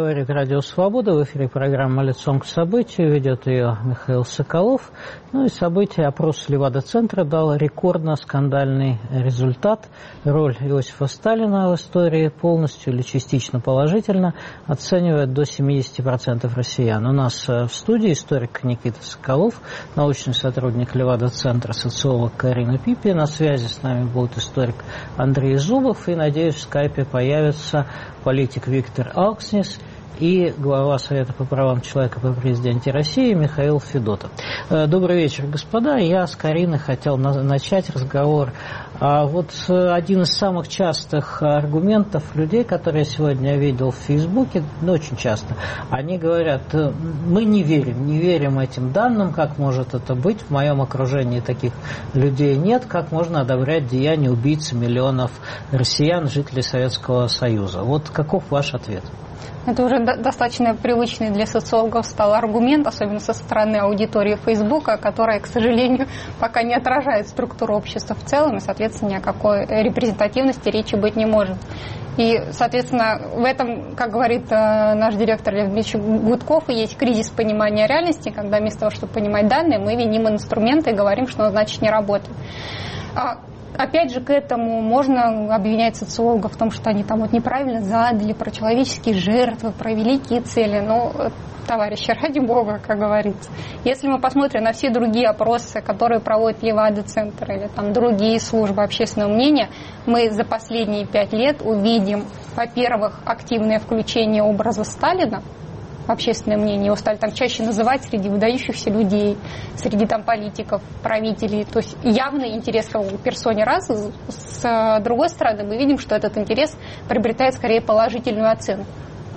говорит Радио Свобода. В эфире программа «Лицом к событию». Ведет ее Михаил Соколов. Ну и событие, опрос Левада-центра дал рекордно-скандальный результат. Роль Иосифа Сталина в истории полностью или частично положительно оценивает до 70% россиян. У нас в студии историк Никита Соколов, научный сотрудник Левада-центра, социолог Карина Пипи. На связи с нами будет историк Андрей Зубов. И, надеюсь, в скайпе появится политик Виктор Алкснис и глава Совета по правам человека при президенте России Михаил Федотов. Добрый вечер, господа. Я с Кариной хотел начать разговор. Вот один из самых частых аргументов людей, которые я сегодня видел в Фейсбуке, очень часто, они говорят: мы не верим этим данным, как может это быть, в моем окружении таких людей нет, как можно одобрять деяния убийцы миллионов россиян, жителей Советского Союза. Вот каков ваш ответ? Это уже достаточно привычный для социологов стал аргумент, особенно со стороны аудитории Фейсбука, которая, к сожалению, пока не отражает структуру общества в целом, и, соответственно, ни о какой репрезентативности речи быть не может. И, соответственно, в этом, как говорит наш директор Лев Дмитриевич Гудков, и есть кризис понимания реальности, когда вместо того, чтобы понимать данные, мы виним инструменты и говорим, что он, значит, не работает. Опять же, к этому можно обвинять социологов в том, что они там вот неправильно задали про человеческие жертвы, про великие цели. Но, товарищи, ради бога, как говорится. Если мы посмотрим на все другие опросы, которые проводит Левада-центр или там другие службы общественного мнения, мы за последние 5 лет увидим, во-первых, активное включение образа Сталина в общественное мнение. Его стали там чаще называть среди выдающихся людей, среди там политиков, правителей. То есть явный интерес к персоне раз. С другой стороны, мы видим, что этот интерес приобретает скорее положительную оценку.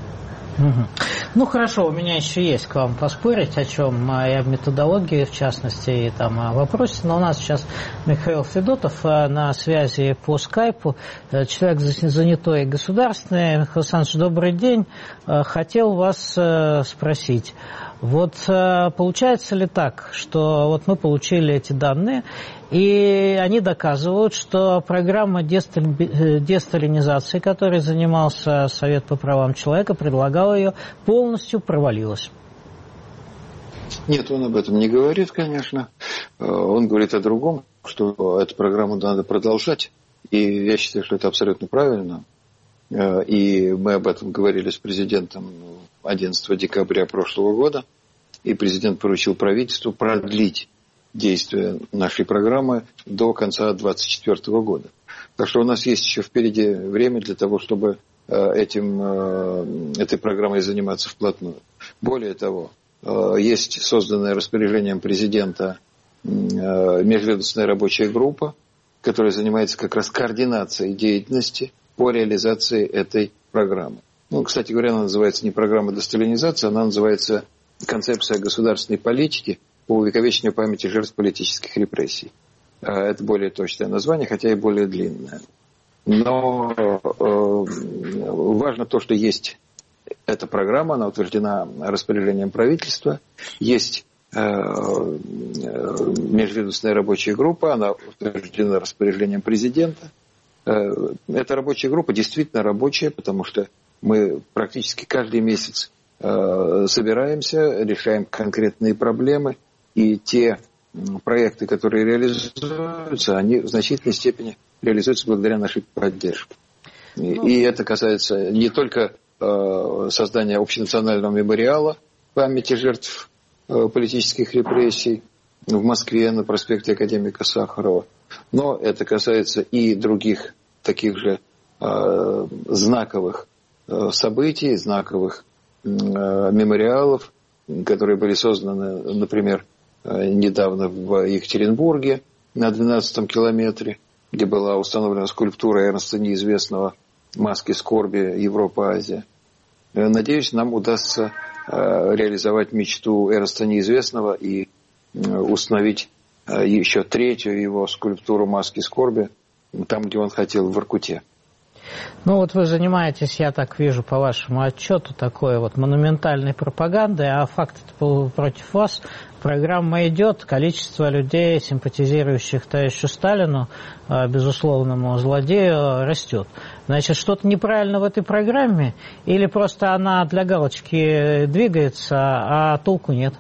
Ну хорошо, у меня еще есть к вам поспорить, о чем и о методологии, в частности, и там о вопросе. Но у нас сейчас Михаил Федотов на связи по скайпу, человек занятой государственный. Михаил Александрович, добрый день. Хотел вас спросить. Вот получается ли так, что вот мы получили эти данные, и они доказывают, что программа десталинизации, которой занимался Совет по правам человека, предлагал ее, полностью провалилась? Нет, он об этом не говорит, конечно. Он говорит о другом, что эту программу надо продолжать. И я считаю, что это абсолютно правильно. И мы об этом говорили с президентом 11 декабря прошлого года. И президент поручил правительству продлить действие нашей программы до конца 2024 года. Так что у нас есть еще впереди время для того, чтобы этой программой заниматься вплотную. Более того, есть созданная распоряжением президента межведомственная рабочая группа, которая занимается как раз координацией деятельности по реализации этой программы. Ну, кстати говоря, она называется не программа десталинизации, она называется концепция государственной политики по увековечению памяти жертв политических репрессий. Это более точное название, хотя и более длинное. Но важно то, что есть эта программа, она утверждена распоряжением правительства, есть межведомственная рабочая группа, она утверждена распоряжением президента. Эта рабочая группа действительно рабочая, потому что мы практически каждый месяц собираемся, решаем конкретные проблемы, и те проекты, которые реализуются, они в значительной степени реализуются благодаря нашей поддержке. И это касается не только создания общенационального мемориала памяти жертв политических репрессий в Москве на проспекте Академика Сахарова, но это касается и других таких же знаковых событий, знаковых мемориалов, которые были созданы, например, недавно в Екатеринбурге на 12-м километре, где была установлена скульптура Эрнста Неизвестного «Маски скорби. Европа-Азия». Надеюсь, нам удастся реализовать мечту Эрнста Неизвестного и установить еще третью его скульптуру «Маски скорби» там, где он хотел, в Воркуте. Ну вот вы занимаетесь, я так вижу по вашему отчету, такой вот монументальной пропагандой, а факт-то против вас. Программа идет, количество людей, симпатизирующих товарищу Сталину, безусловному злодею, растет. Значит, что-то неправильно в этой программе или просто она для галочки двигается, а толку нет?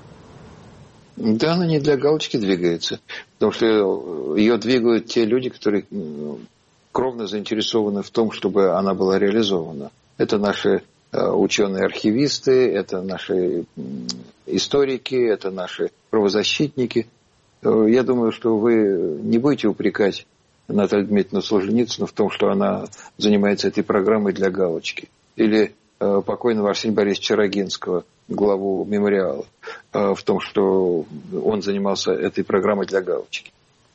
Да, она не для галочки двигается, потому что ее двигают те люди, которые кровно заинтересованы в том, чтобы она была реализована. Это наши ученые-архивисты, это наши историки, это наши правозащитники. Я думаю, что вы не будете упрекать Наталью Дмитриевну Солженицыну в том, что она занимается этой программой для галочки. Или покойного Арсения Борисовича Рогинского, главу мемориала, в том, что он занимался этой программой для галочки.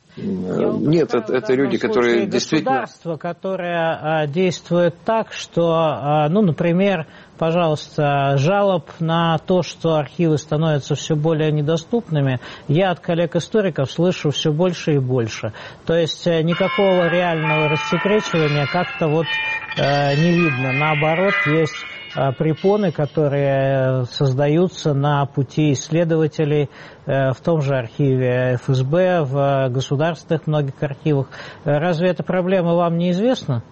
Нет, это люди, которые действительно... Государство, которое действует так, что, ну, например, пожалуйста, жалоб на то, что архивы становятся все более недоступными, я от коллег-историков слышу все больше и больше. То есть никакого реального рассекречивания как-то вот не видно. Наоборот, есть препоны, которые создаются на пути исследователей в том же архиве ФСБ, в государственных многих архивах. Разве эта проблема вам не известна?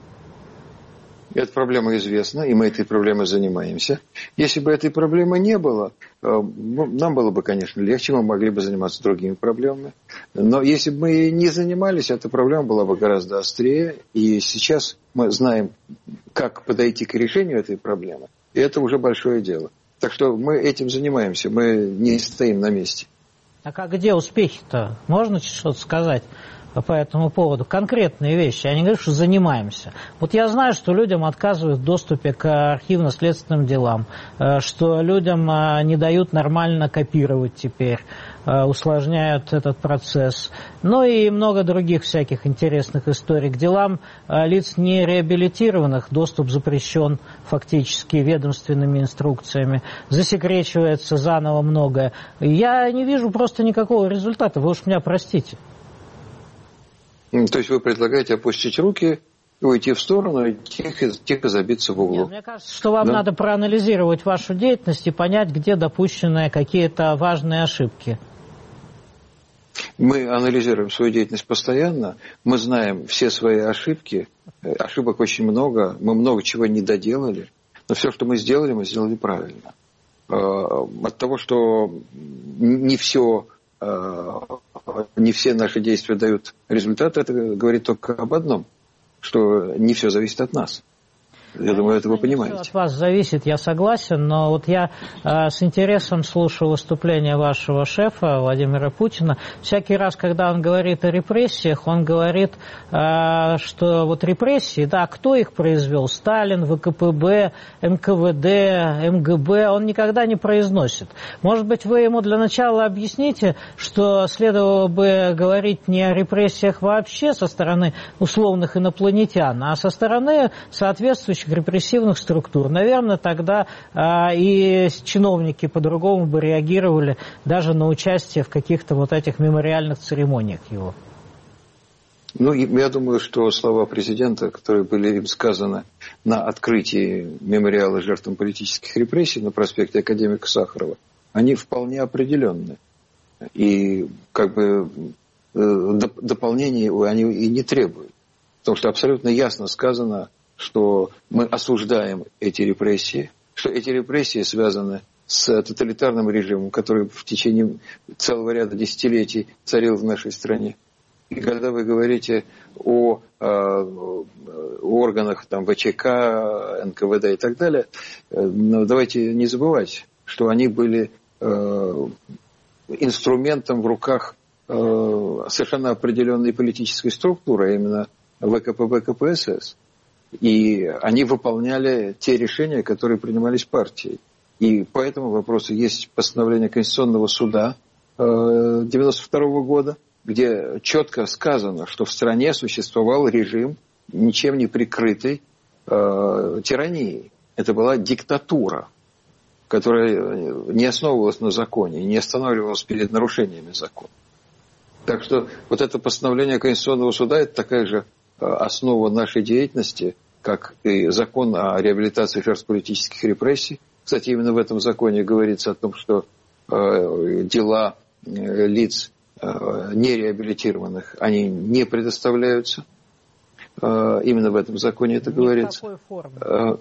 Эта проблема известна, и мы этой проблемой занимаемся. Если бы этой проблемы не было, нам было бы, конечно, легче, мы могли бы заниматься другими проблемами. Но если бы мы не занимались, эта проблема была бы гораздо острее. И сейчас мы знаем, как подойти к решению этой проблемы. И это уже большое дело. Так что мы этим занимаемся, мы не стоим на месте. А где успехи-то? Можно что-то сказать по этому поводу? Конкретные вещи. Я не говорю, что занимаемся. Вот я знаю, что людям отказывают в доступе к архивно-следственным делам, что людям не дают нормально копировать теперь, усложняют этот процесс. Ну и много других всяких интересных историй. К делам лиц не реабилитированных доступ запрещен фактически ведомственными инструкциями. Засекречивается заново многое. Я не вижу просто никакого результата. Вы уж меня простите. То есть вы предлагаете опустить руки, уйти в сторону и тихо забиться в углу? Нет, мне кажется, что вам надо проанализировать вашу деятельность и понять, где допущены какие-то важные ошибки. Мы анализируем свою деятельность постоянно, мы знаем все свои ошибки, ошибок очень много, мы много чего не доделали, но все, что мы сделали правильно. От того, что не все наши действия дают результат, это говорит только об одном, что не все зависит от нас. Я думаю, это вы понимаете. От вас зависит, я согласен, но вот я с интересом слушаю выступление вашего шефа Владимира Путина. Всякий раз, когда он говорит о репрессиях, он говорит, что вот репрессии, да, кто их произвел? Сталин, ВКПБ, НКВД, МГБ, он никогда не произносит. Может быть, вы ему для начала объясните, что следовало бы говорить не о репрессиях вообще со стороны условных инопланетян, а со стороны соответствующих репрессивных структур. Наверное, тогда и чиновники по-другому бы реагировали даже на участие в каких-то вот этих мемориальных церемониях его. Ну, я думаю, что слова президента, которые были им сказаны на открытии мемориала жертвам политических репрессий на проспекте Академика Сахарова, они вполне определенны. И как бы дополнений они и не требуют. Потому что абсолютно ясно сказано, что мы осуждаем эти репрессии, что эти репрессии связаны с тоталитарным режимом, который в течение целого ряда десятилетий царил в нашей стране. И когда вы говорите о органах там, ВЧК, НКВД и так далее, давайте не забывать, что они были инструментом в руках совершенно определенной политической структуры, а именно ВКПБ, КПСС. И они выполняли те решения, которые принимались партией. И по этому вопросу есть постановление Конституционного суда 1992 года, где четко сказано, что в стране существовал режим, ничем не прикрытый тиранией. Это была диктатура, которая не основывалась на законе, не останавливалась перед нарушениями закона. Так что вот это постановление Конституционного суда – это такая же основа нашей деятельности, как и закон о реабилитации жертв политических репрессий. Кстати, именно в этом законе говорится о том, что дела лиц нереабилитированных, они не предоставляются. Именно в этом законе это говорится. В какой форме?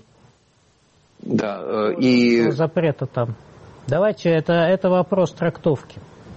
Да, и... Запрета там. Давайте, это вопрос трактовки.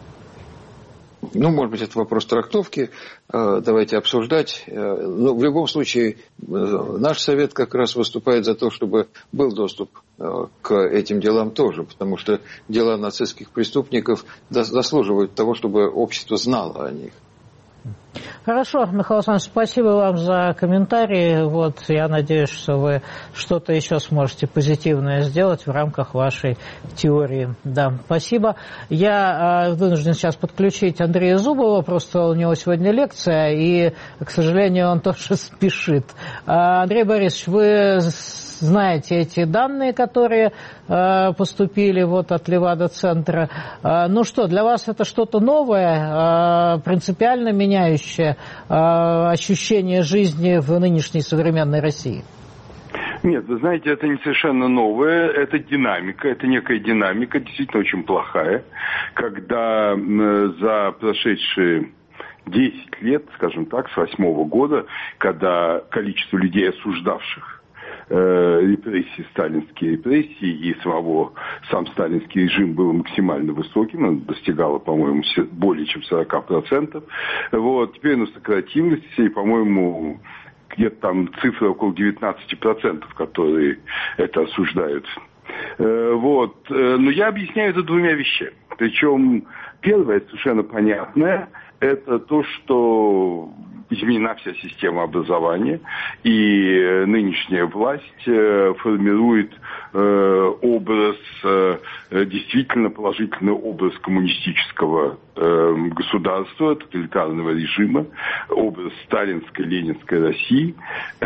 Ну, может быть, это вопрос трактовки. Давайте обсуждать. Но в любом случае, наш совет как раз выступает за то, чтобы был доступ к этим делам тоже, потому что дела нацистских преступников заслуживают того, чтобы общество знало о них. Хорошо, Михаил Александрович, спасибо вам за комментарии. Вот, я надеюсь, что вы что-то еще сможете позитивное сделать в рамках вашей теории. Да, спасибо. Я вынужден сейчас подключить Андрея Зубова, просто у него сегодня лекция, и, к сожалению, он тоже спешит. Андрей Борисович, вы знаете эти данные, которые поступили вот от Левада-центра. Ну что, для вас это что-то новое, принципиально меняющее ощущение жизни в нынешней современной России? Нет, вы знаете, это не совершенно новое, это динамика, это некая динамика, действительно очень плохая, когда за прошедшие 10 лет, скажем так, с 2008 года, когда количество людей, осуждавших репрессии, сталинские репрессии, и сам сталинский режим был максимально высоким, он достигал, по-моему, более чем 40%. Вот. Теперь оно сократилось, и, по-моему, где-то там цифра около 19%, которые это осуждают. Вот. Но я объясняю это двумя вещами. Причем первое, совершенно понятное, это то, что изменена вся система образования, и нынешняя власть формирует образ, действительно положительный образ коммунистического государства, тоталитарного режима, образ сталинской, ленинской России,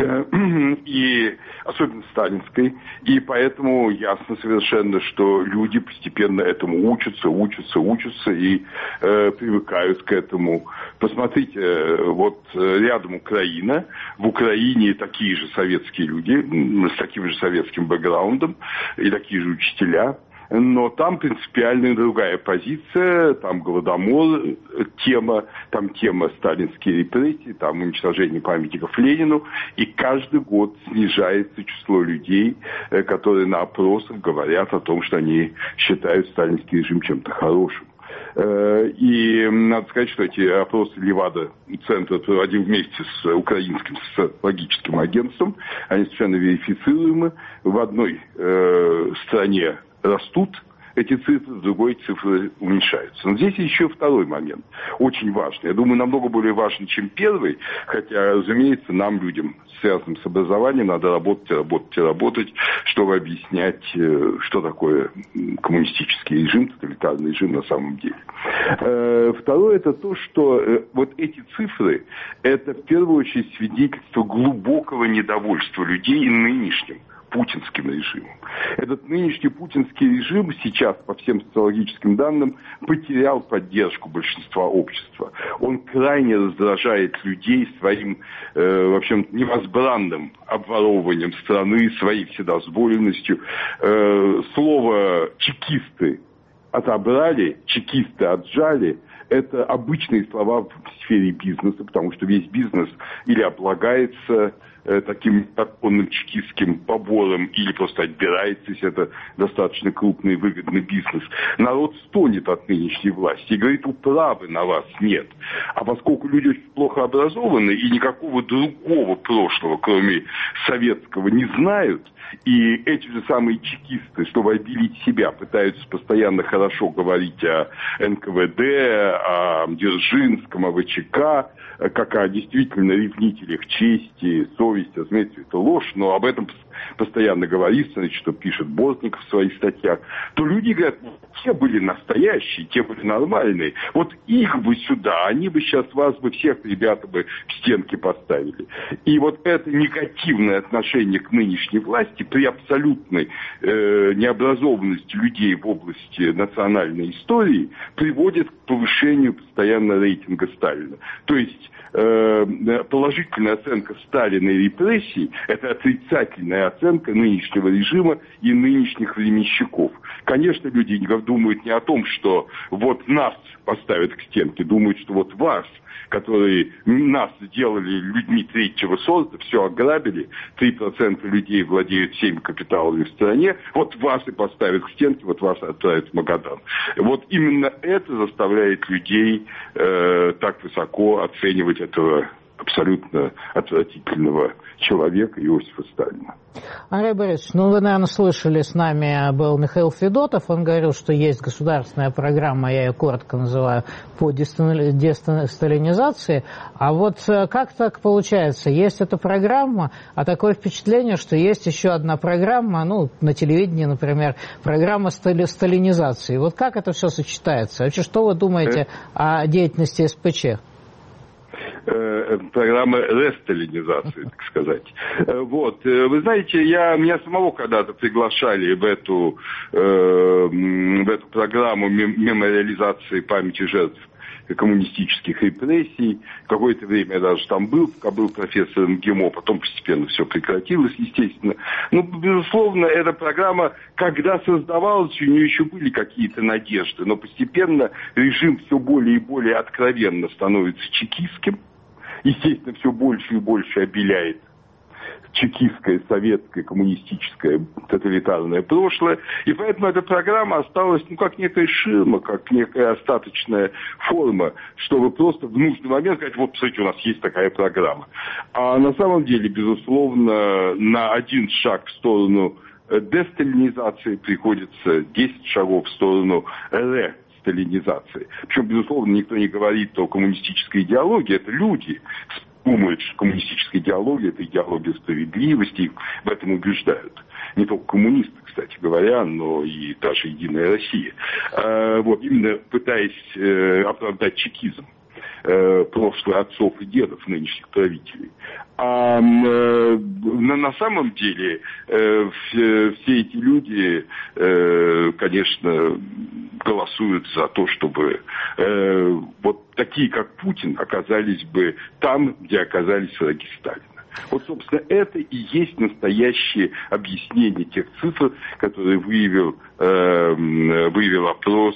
и особенно сталинской, и поэтому ясно совершенно, что люди постепенно этому учатся и привыкают к этому. Посмотрите, вот рядом Украина, в Украине такие же советские люди, с таким же советским бэкграундом, и такие же учителя. Но там принципиально другая позиция, там голодомор, там тема сталинские репрессии, там уничтожение памятников Ленину, и каждый год снижается число людей, которые на опросах говорят о том, что они считают сталинский режим чем-то хорошим. И надо сказать, что эти опросы Левада-центра проводил вместе с украинским социологическим агентством, они совершенно верифицируемы. В одной стране растут эти цифры, в другой цифры уменьшаются. Но здесь еще второй момент, очень важный. Я думаю, намного более важный, чем первый, хотя, разумеется, нам, людям, связанным с образованием, надо работать, чтобы объяснять, что такое коммунистический режим, тоталитарный режим на самом деле. Второе, это то, что вот эти цифры, это в первую очередь свидетельство глубокого недовольства людей нынешним путинским режимом. Этот нынешний путинский режим сейчас, по всем социологическим данным, потерял поддержку большинства общества. Он крайне раздражает людей своим, в общем, невозбранным обворовыванием страны, своей вседозволенностью. Слово «чекисты» отобрали, «чекисты» отжали. Это обычные слова в сфере бизнеса, потому что весь бизнес или облагается таким законным чекистским побором, или просто отбирается, если это достаточно крупный и выгодный бизнес. Народ стонет от нынешней власти и говорит, управы на вас нет. А поскольку люди очень плохо образованы и никакого другого прошлого, кроме советского, не знают, и эти же самые чекисты, чтобы обелить себя, пытаются постоянно хорошо говорить о НКВД, о Дзержинском, о ВЧК, как о действительно ревнителях чести, совести, разумеется, это ложь, но об этом постоянно говорится, значит, что пишет Бортников в своих статьях, то люди говорят, те были настоящие, те были нормальные. Вот их бы сюда, они бы сейчас вас бы всех ребята бы к стенке поставили. И вот это негативное отношение к нынешней власти при абсолютной необразованности людей в области национальной истории приводит к повышению постоянно рейтинга Сталина. То есть положительная оценка Сталина и репрессий – это отрицательная оценка нынешнего режима и нынешних временщиков. Конечно, люди думают не о том, что вот нас поставят к стенке, думают, что вот вас, которые нас сделали людьми третьего сорта, все ограбили, 3% людей владеют всеми капиталами в стране, вот вас и поставят к стенке, вот вас отправят в Магадан. Вот именно это заставляет людей так высоко оценивать этого абсолютно отвратительного человека Иосифа Сталина. Андрей Борисович, вы, наверное, слышали, с нами был Михаил Федотов, он говорил, что есть государственная программа, я ее коротко называю, по десталинизации, а вот как так получается? Есть эта программа, а такое впечатление, что есть еще одна программа, на телевидении, например, программа сталинизации. Вот как это все сочетается? Вообще, что вы думаете о деятельности СПЧ? Программа ресталинизации, так сказать. Вот. Вы знаете, меня самого когда-то приглашали в эту программу мемориализации памяти жертв коммунистических репрессий. Какое-то время я даже там был, пока был профессором ГИМО, потом постепенно все прекратилось, естественно. Безусловно, эта программа, когда создавалась, у нее еще были какие-то надежды, но постепенно режим все более и более откровенно становится чекистским. Естественно, все больше и больше обеляет чекистское, советское, коммунистическое, тоталитарное прошлое. И поэтому эта программа осталась, как некая ширма, как некая остаточная форма, чтобы просто в нужный момент сказать, вот, посмотрите, у нас есть такая программа. А на самом деле, безусловно, на один шаг в сторону десталинизации приходится 10 шагов в сторону ресталинизации. Причем, безусловно, никто не говорит о коммунистической идеологии, это люди думают, что коммунистическая идеология – это идеология справедливости, их в этом убеждают. Не только коммунисты, кстати говоря, но и даже «Единая Россия». Вот, именно пытаясь оправдать чекизм прошлых отцов и дедов нынешних правителей. А на самом деле все эти люди, конечно, голосуют за то, чтобы вот такие, как Путин, оказались бы там, где оказались враги Сталина. Вот, собственно, это и есть настоящее объяснение тех цифр, которые выявил опрос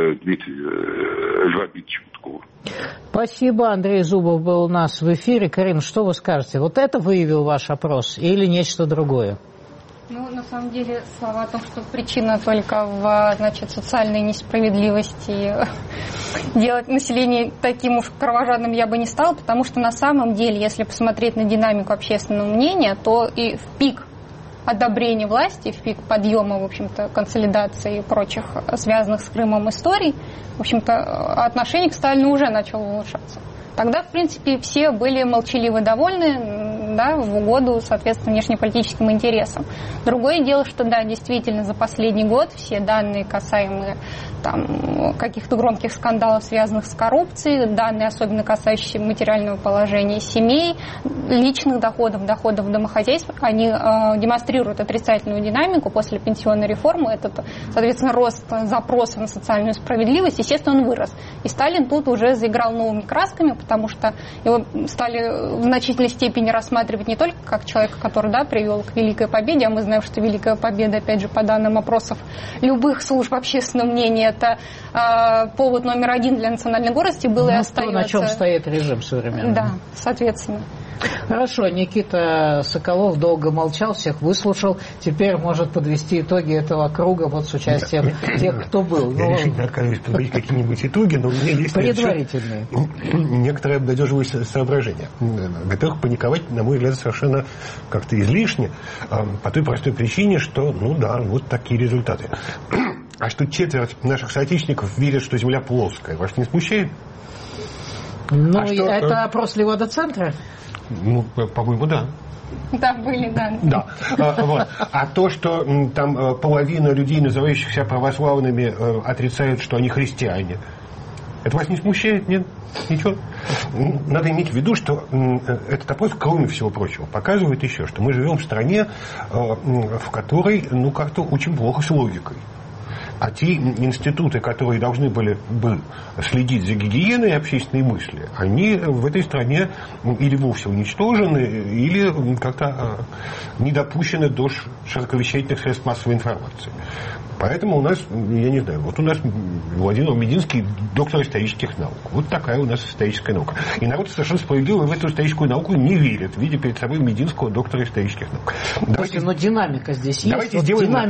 Льва Дмитриевича Гудкова. Спасибо. Андрей Зубов был у нас в эфире. Карина, что вы скажете? Вот это выявил ваш опрос или нечто другое? На самом деле, слова о том, что причина только в, социальной несправедливости, делать население таким уж кровожадным я бы не стала, потому что на самом деле, если посмотреть на динамику общественного мнения, то и в пик одобрения власти, в пик подъема, в общем-то, консолидации и прочих связанных с Крымом историй, в общем-то, отношение к Сталину уже начало улучшаться. Тогда, в принципе, все были молчаливы довольны, в угоду, соответственно, внешнеполитическим интересам. Другое дело, что, действительно, за последний год все данные, касаемые каких-то громких скандалов, связанных с коррупцией, данные, особенно касающиеся материального положения семей, личных доходов домохозяйств, они демонстрируют отрицательную динамику после пенсионной реформы. Этот, соответственно, рост запроса на социальную справедливость, естественно, он вырос. И Сталин тут уже заиграл новыми красками, потому что его стали в значительной степени рассматривать не только как человека, который, привел к Великой Победе, а мы знаем, что Великая Победа, опять же, по данным опросов любых служб общественного мнения, это повод номер один для национальной гордости был и остается. То, на чем стоит режим современный. Да, соответственно. Хорошо, Никита Соколов долго молчал, всех выслушал. Теперь может подвести итоги этого круга с участием тех, кто был. Я решительно отказываюсь подводить какие-нибудь итоги, но у меня есть предварительные некоторые обнадеживающие соображения. Во-первых, паниковать, на мой взгляд, совершенно как-то излишне, по той простой причине, что, вот такие результаты. А что четверть наших соотечественников верят, что Земля плоская, вас не смущает? Это опрос Левада-центра? Ну, по-моему, да. Да, были, да. Да. Вот. А то, что там половина людей, называющих себя православными, отрицают, что они христиане, это вас не смущает? Нет? Ничего? Надо иметь в виду, что этот опрос, кроме всего прочего, показывает еще, что мы живем в стране, в которой, ну, как-то очень плохо с логикой. А те институты, которые должны были бы следить за гигиеной общественной мысли, они в этой стране или вовсе уничтожены, или как-то не допущены до широковещательных средств массовой информации. Поэтому у нас, я не знаю, вот у нас Владимир Мединский доктор исторических наук. Вот такая у нас историческая наука. И народ совершенно справедливо в эту историческую науку не верит, видя перед собой Мединского доктора исторических наук. Давайте, но динамика здесь есть. Давайте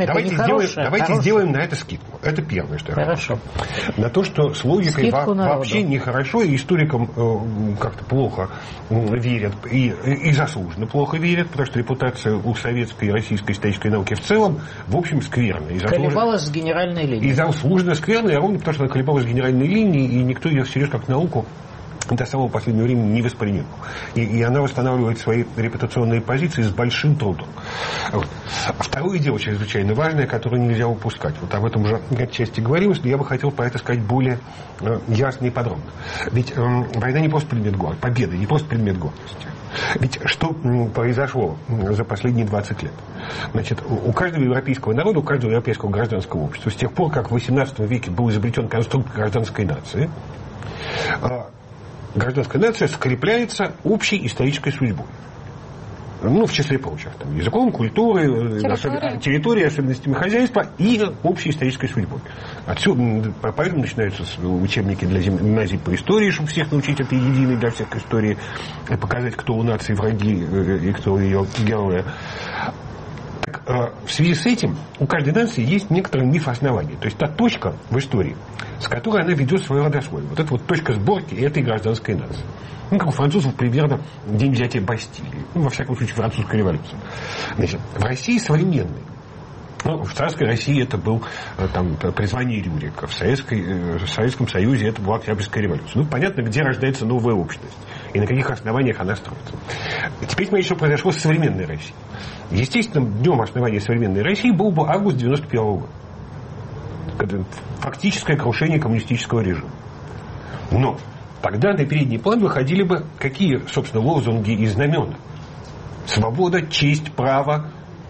сделаем на это скидку. Это первое, что я хочу. На то, что с логикой вообще нехорошо, и историкам как-то плохо верят, и заслуженно плохо верят, потому что репутация у советской и российской исторической науки в целом, в общем, скверная. Колебалась с генеральной линией. И заслуженно скверная, ровно потому, что она колебалась с генеральной линией, и никто ее всерьез как науку до самого последнего времени не воспринимал. И она восстанавливает свои репутационные позиции с большим трудом. Вот. А второе дело чрезвычайно важное, которое нельзя упускать. Вот об этом уже отчасти говорилось, но я бы хотел про это сказать более ясно и подробно. Ведь война не просто предмет гордости, победа не просто предмет гордости. Ведь что произошло за последние 20 лет? Значит, у каждого европейского народа, у каждого европейского гражданского общества, с тех пор, как в XVIII веке был изобретен конструкт гражданской нации, гражданская нация скрепляется общей исторической судьбой. Ну, в числе прочих. Там, языком, культурой, территорией, особенностями хозяйства и общей исторической судьбой. Отсюда, поэтому начинаются учебники для гимназий по истории, чтобы всех научить этой единой для всех истории, и показать, кто у нации враги и кто ее герои. Так, в связи с этим у каждой нации есть некоторый миф основания. То есть та точка в истории, с которой она ведет свою родословие. Вот это вот точка сборки этой гражданской нации. Ну, как у французов примерно день взятия Бастилии. Ну, во всяком случае, французская революция. Значит, в России современной. Ну, в царской России это был там, призвание Рюрика. В Советском Союзе это была Октябрьская революция. Ну, понятно, где рождается новая общность. И на каких основаниях она строится. Теперь смотрите, что произошло с современной Россией. Естественным днем основания современной России был бы август 1991 года. Фактическое крушение коммунистического режима. Но тогда на передний план выходили бы какие, собственно, лозунги и знамена? Свобода, честь, право.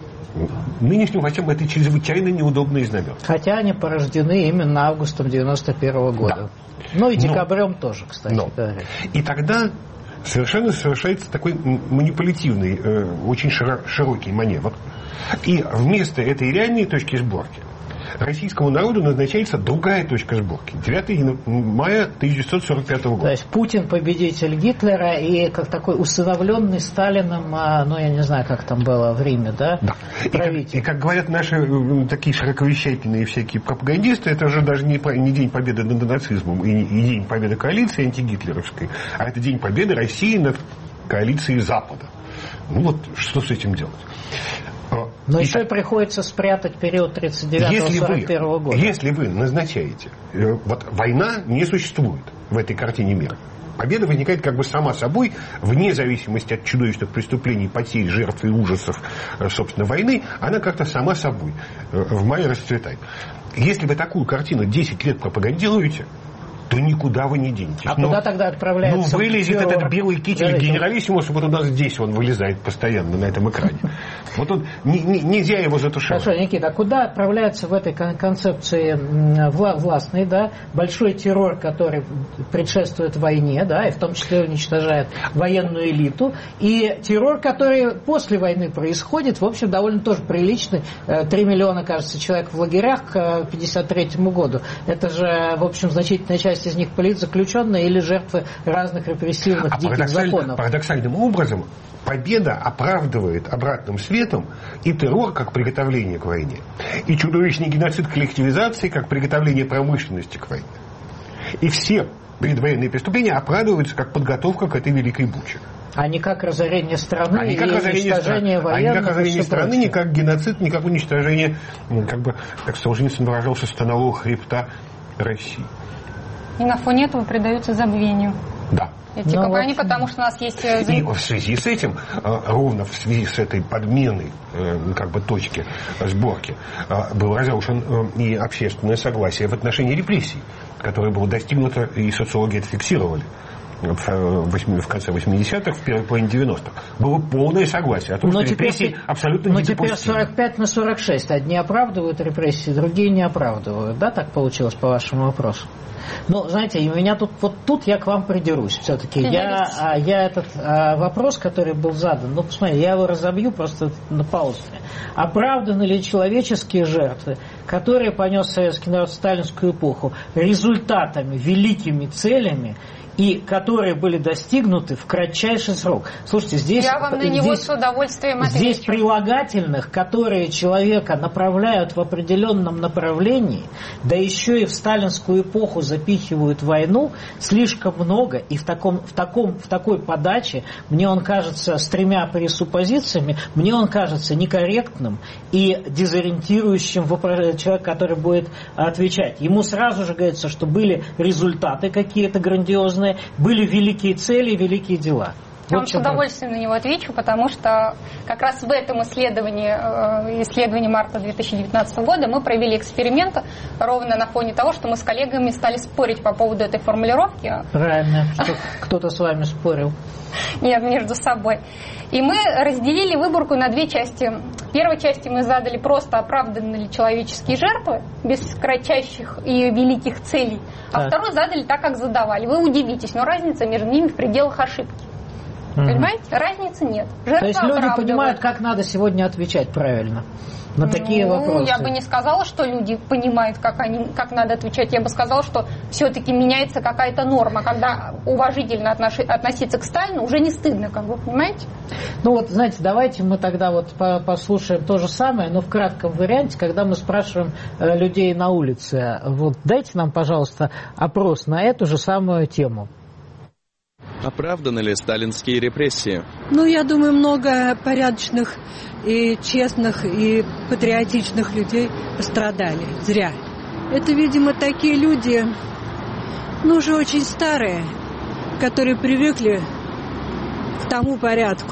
Нынешним властям это чрезвычайно неудобные знамена. Хотя они порождены именно августом 1991 года. Да. Ну и декабрем тоже, кстати говоря. И тогда совершается такой манипулятивный, очень широкий маневр. И вместо этой реальной точки сборки российскому народу назначается другая точка сборки. 9 мая 1945 года. То есть Путин победитель Гитлера и как такой усыновленный Сталином, ну я не знаю, как там было в Риме, да? Да. И как говорят наши такие широковещательные всякие пропагандисты, это же даже не день победы над нацизмом и не день победы коалиции антигитлеровской, а это день победы России над коалицией Запада. Ну вот, что с этим делать? Но еще и приходится спрятать период 1939-1941 года. Если вы назначаете, вот война не существует в этой картине мира. Победа возникает как бы сама собой, вне зависимости от чудовищных преступлений, потерь, жертв и ужасов, собственно, войны, она как-то сама собой в мае расцветает. Если вы такую картину 10 лет пропагандируете, то никуда вы не денетесь. А куда тогда отправляется? Ну, вылезет этот белый китель генералиссимус, вот у нас здесь он вылезает постоянно на этом экране. Вот он, нельзя его затушевать. Хорошо, Никита, а куда отправляется в этой концепции властной, да, большой террор, который предшествует войне, да, и в том числе уничтожает военную элиту, и террор, который после войны происходит, в общем, довольно тоже приличный, 3 миллиона, кажется, человек в лагерях к 1953 году. Это же, в общем, значительная часть из них политзаключенные или жертвы разных репрессивных диких законов. Парадоксальным образом победа оправдывает обратным светом и террор как приготовление к войне, и чудовищный геноцид коллективизации как приготовление промышленности к войне. И все предвоенные преступления оправдываются как подготовка к этой великой буче. А не как разорение страны, а не как уничтожение военных. А не как разорение страны, не как геноцид, не как уничтожение, как бы, как Солженицын выражался, станового хребта России. И на фоне этого предаются забвению. Да. Этикопания, потому что у нас есть... И в связи с этим, ровно в связи с этой подменой точки сборки, было разрушено и общественное согласие в отношении репрессий, которое было достигнуто, и социологи это фиксировали. В конце 80-х, в первой половине 90-х, было полное согласие о том, что репрессии абсолютно недопустимы. Но теперь 45 на 46. Одни оправдывают репрессии, другие не оправдывают. Да, так получилось по вашему вопросу? Ну, знаете, у меня тут я к вам придерусь все-таки. Я этот вопрос, который был задан, посмотрите, я его разобью просто на паузе. Оправданы ли человеческие жертвы, которые понес советский народ в сталинскую эпоху, результатами, великими целями, и которые были достигнуты в кратчайший срок? Слушайте, здесь... Я вам на него с удовольствием отвечу. Здесь прилагательных, которые человека направляют в определенном направлении, да еще и в сталинскую эпоху запихивают войну, слишком много, и в такой подаче, мне он кажется, с тремя пресуппозициями, мне он кажется некорректным и дезориентирующим человека, который будет отвечать. Ему сразу же говорится, что были результаты какие-то грандиозные, были великие цели, великие дела. Я вам с удовольствием на него отвечу, потому что как раз в этом исследовании марта 2019 года мы провели эксперимент ровно на фоне того, что мы с коллегами стали спорить по поводу этой формулировки. Правильно, что кто-то с вами спорил. Нет, между собой. И мы разделили выборку на две части. В первой части мы задали просто, оправданы ли человеческие жертвы, без кратчайших и великих целей. А вторую задали так, как задавали. Вы удивитесь, но разница между ними в пределах ошибки. Понимаете? Разницы нет. То есть люди понимают, как надо сегодня отвечать правильно на такие вопросы. Я бы не сказала, что люди понимают, как надо отвечать. Я бы сказала, что все-таки меняется какая-то норма, когда уважительно относиться к Сталину уже не стыдно, понимаете? Знаете, давайте мы тогда послушаем то же самое, но в кратком варианте, когда мы спрашиваем людей на улице. Дайте нам, пожалуйста, опрос на эту же самую тему. Оправданы ли сталинские репрессии? Я думаю, много порядочных и честных, и патриотичных людей пострадали. Зря. Это, видимо, такие люди, уже очень старые, которые привыкли к тому порядку.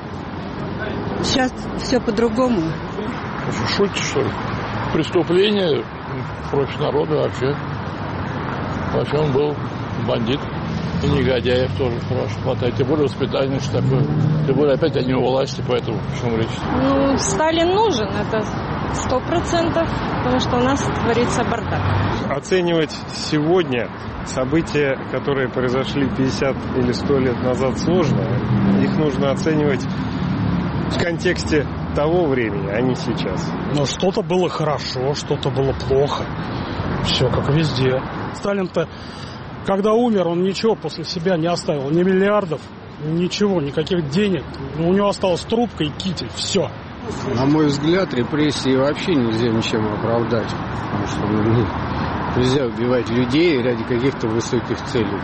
Сейчас все по-другому. Шутите, что ли? Преступление против народа вообще. Вообще он был бандит. И негодяев тоже хорошо хватает. Тем более воспитание, что такое. Тем более опять они у власти, поэтому о чем речь? Сталин нужен, это 100%, потому что у нас творится бардак. Оценивать сегодня события, которые произошли 50 или 100 лет назад, сложно. Их нужно оценивать в контексте того времени, а не сейчас. Что-то было хорошо, что-то было плохо. Все как везде. Сталин-то, когда умер, он ничего после себя не оставил. Ни миллиардов, ничего, никаких денег. У него осталась трубка и китель. Все. На мой взгляд, репрессии вообще нельзя ничем оправдать. Потому что нельзя убивать людей ради каких-то высоких целей.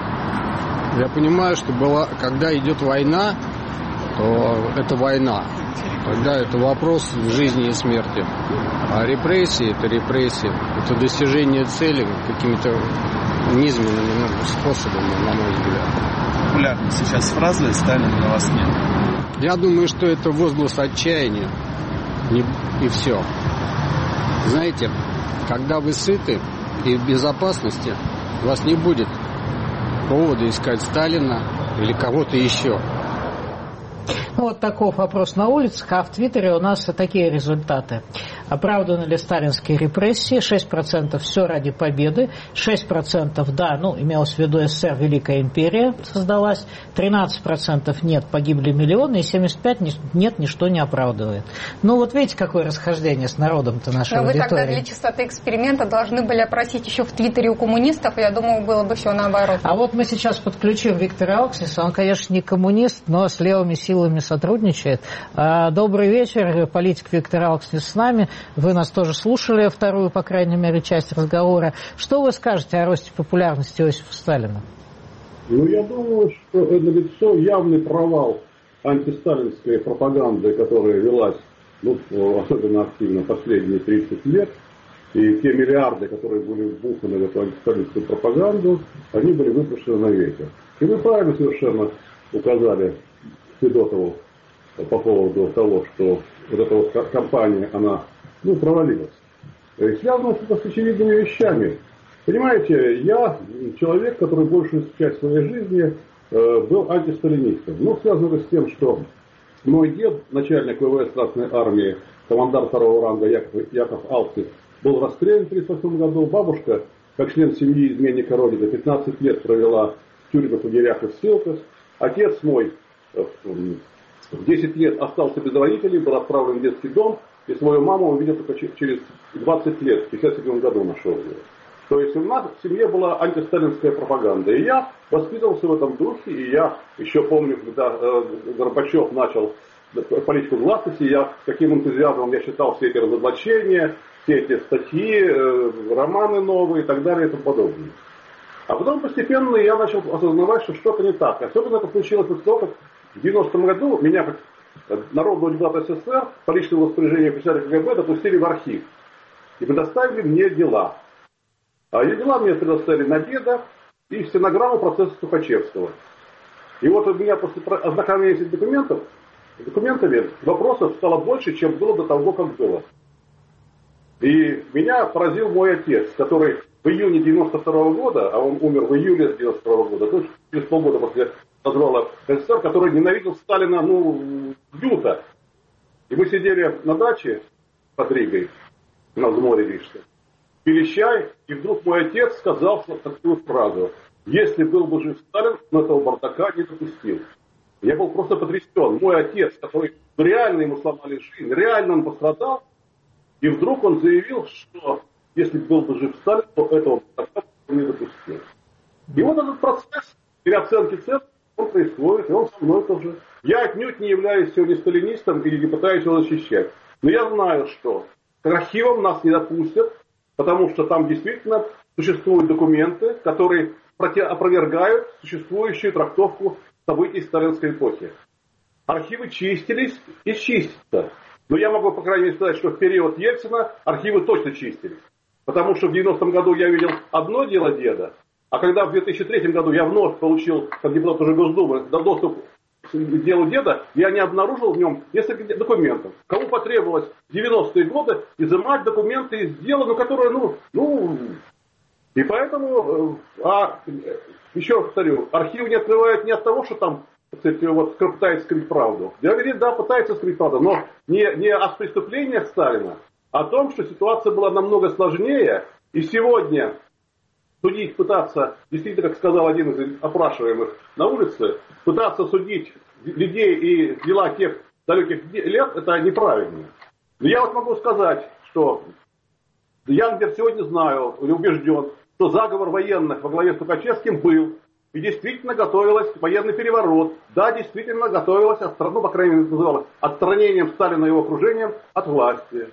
Я понимаю, что когда идет война, то это война. Тогда это вопрос жизни и смерти. А репрессии – это репрессии. Это достижение цели какими-то низменными способами, на мой взгляд. Популярна сейчас фраза «Сталина на вас нет». Я думаю, что это возглас отчаяния. И все. Знаете, когда вы сыты и в безопасности, у вас не будет повода искать Сталина или кого-то еще. Такой вопрос на улицах, а в Твиттере у нас такие результаты. Оправданы ли сталинские репрессии? 6% все ради победы, 6% да, имелось в виду СССР, Великая империя создалась, 13% нет, погибли миллионы, и 75% нет, ничто не оправдывает. Видите, какое расхождение с народом-то нашей аудитории. Вы тогда для чистоты эксперимента должны были опросить еще в Твиттере у коммунистов, и я думаю, было бы все наоборот. А мы сейчас подключим Виктора Алксниса, он, конечно, не коммунист, но с левыми силами сотрудничает. Добрый вечер, политик Виктор Алкснис с нами. Вы нас тоже слушали, вторую, по крайней мере, часть разговора. Что вы скажете о росте популярности Иосифа Сталина? Я думаю, что это налицо явный провал антисталинской пропаганды, которая велась особенно активно последние 30 лет. И те миллиарды, которые были вбуханы в эту антисталинскую пропаганду, они были выброшены на ветер. И вы правильно совершенно указали Федотову по поводу того, что вот эта вот кампания, она провалилась. И связано это с очевидными вещами. Понимаете, я человек, который большую часть своей жизни был антисталинистом. Но связано это с тем, что мой дед, начальник ВВС Красной Армии, командар второго ранга Яков Алцис, был расстрелян в 1938 году. Бабушка, как член семьи изменника Родины, 15 лет провела в тюрьмах, лагерях и ссылках. Отец мой в 10 лет остался без родителей, был отправлен в детский дом, и свою маму увидел только через 20 лет, в 1957 году нашел ее. То есть у нас в семье была антисталинская пропаганда. И я воспитывался в этом духе, и я еще помню, когда Горбачев начал политику гласности, я с каким энтузиазмом я читал все эти разоблачения, все эти статьи, романы новые и так далее и тому подобное. А потом постепенно я начал осознавать, что что-то не так. Особенно это случилось после того, как в 90-м году меня, как народного депутата СССР, по личному распоряжению председателя КГБ допустили в архив. И предоставили мне дела. А эти дела мне предоставили на деда и стенограмму процесса Тухачевского. И вот у меня после ознакомления этих документами вопросов стало больше, чем было до того, как было. И меня поразил мой отец, который в июне 92 года, а он умер в июле 92 года, то есть через полгода после развала СССР, который ненавидел Сталина, люто. И мы сидели на даче под Ригой, на море Рижском, пили чай, и вдруг мой отец сказал такую фразу: если был бы жив Сталин, он этого бардака не допустил. Я был просто потрясен. Мой отец, который реально ему сломали жизнь, реально он пострадал, и вдруг он заявил, что если был бы жив Сталин, то этого бардака он не допустил. И вот этот процесс переоценки ценностей, он происходит, и он со мной тоже. Я отнюдь не являюсь сегодня сталинистом или не пытаюсь его защищать. Но я знаю, что к архивам нас не допустят, потому что там действительно существуют документы, которые опровергают существующую трактовку событий сталинской эпохи. Архивы чистились и чистятся. Но я могу, по крайней мере, сказать, что в период Ельцина архивы точно чистились. Потому что в 90-м году я видел одно дело деда, а когда в 2003 году я вновь получил, как депутат уже Госдумы, доступ к делу деда, я не обнаружил в нем несколько документов. Кому потребовалось в 90-е годы изымать документы из дела, которые, И поэтому, еще повторю, архивы не открывают не от того, что там, кстати, пытается скрыть правду. Я говорю, да, пытается скрыть правду, но не о преступлениях Сталина, а о том, что ситуация была намного сложнее, и сегодня судить, пытаться, действительно, как сказал один из опрашиваемых на улице, пытаться судить людей и дела тех далеких лет, это неправильно. Но я могу сказать, что я, например, сегодня знаю, или убежден, что заговор военных во главе с Тухачевским был, и действительно готовилось военный переворот. Да, действительно готовилось, по крайней мере, называлось отстранением Сталина и его окружением от власти.